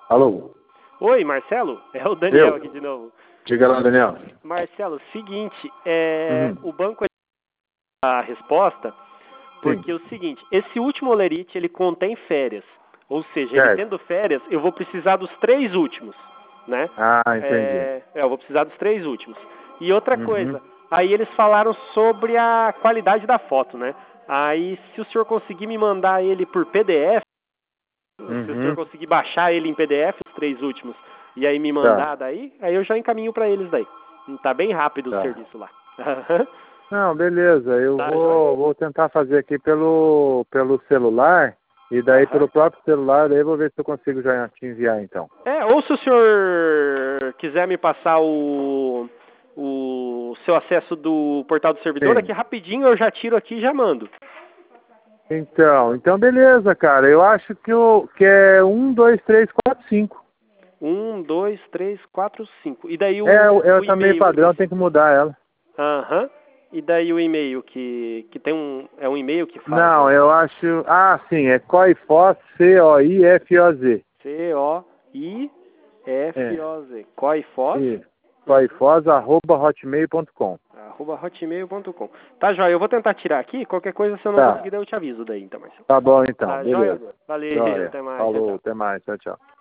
Alô? Oi, Marcelo? É o Daniel aqui de novo. Diga lá, Daniel. Marcelo, seguinte, Uhum. o banco a resposta, porque é o seguinte, esse último olerite ele contém férias, ou seja, ele Certo. tendo férias, eu vou precisar dos 3 últimos, né? Ah, entendi. Eu vou precisar dos 3 últimos. E outra Uhum. coisa, aí eles falaram sobre a qualidade da foto, né? Aí, se o senhor conseguir me mandar ele por PDF, se o senhor Uhum. conseguir baixar ele em PDF, os 3 últimos, e aí me Tá, mandar daí, aí eu já encaminho para eles daí. Tá bem rápido o tá. serviço lá. Não, beleza. Eu Tá, joia? vou tentar fazer aqui pelo celular. E daí Aham. pelo próprio celular, daí eu vou ver se eu consigo já te enviar então. Ou se o senhor quiser me passar o seu acesso do portal do servidor, Sim. aqui rapidinho eu já tiro aqui e já mando. Então beleza, cara. Eu acho que é 1, 2, 3, 4, 5. 1, 2, 3, 4, 5. E daí É o também e-mail padrão, que... tem que mudar ela. Aham. E daí o e-mail que tem um... É um e-mail que faz... Não, eu acho... Ah, sim, é Coifoz, COIFOZ. É, C-O-I-F-O-Z. Coifoz. e coifoz@hotmail.com. @hotmail.com. Tá, joia. Eu vou tentar tirar aqui. Qualquer coisa, se eu não Tá, conseguir, daí eu te aviso daí, então, Marcelo. tá bom então, Tá, joia? beleza. Valeu. Joia. Até mais. Tchau, Falou, tchau. até mais, tchau, tchau.